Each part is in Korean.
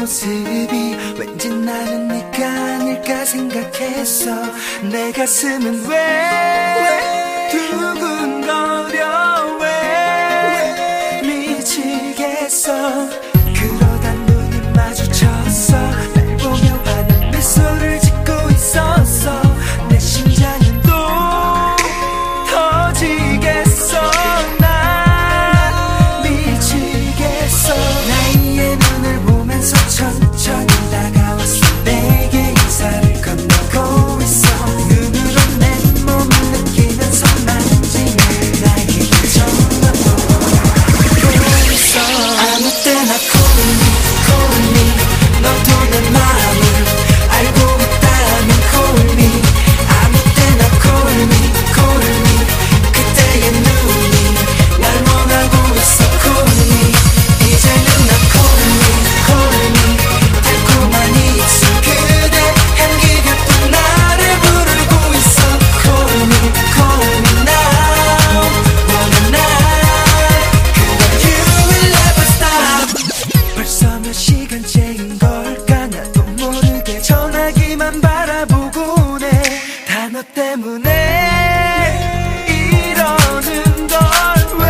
모습이 왠지 나는 네가 아닐까 생각했어. 내 가슴은 왜 두근거려, 왜 미치겠어. 그러다 눈이 마주쳤어. 날 보며 환한 미소를 짓고 있었어. 내 심장은 또 터지겠어. 난 미치겠어. 나의 눈을 보면서 천천히 다가왔어. 내게 인사를 건네고 있어. 눈으로 내 몸을 느끼면서 만지며 나에게 전화보고 있어. 아무 때나 call me, call me. 너도 내 마음을 알고 있다면 call me. 아무 때나 call me, call me. 그때의 눈이 날 원하고 있어. call me. 이제는 난 call me, call me. 달콤한 입술 그대 향기가 또 나를 부르고 있어. call me, call me now. 원한 날 그걸 you will never stop. 벌써 몇 시간째인 걸까. 나도 모르게 전화기만 바라보곤 해. 다 너 때문에 이러는 걸 왜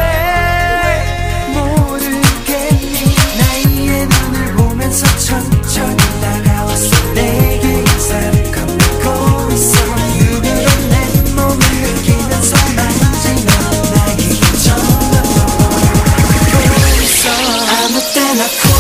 모르겠니. 나의 눈을 보면서 천천히 다가왔어. 내게 인사를 건네고 있어. 눈으로 내 몸을 느끼면서 만지며 나에게 전화보고 있어. 아무 때나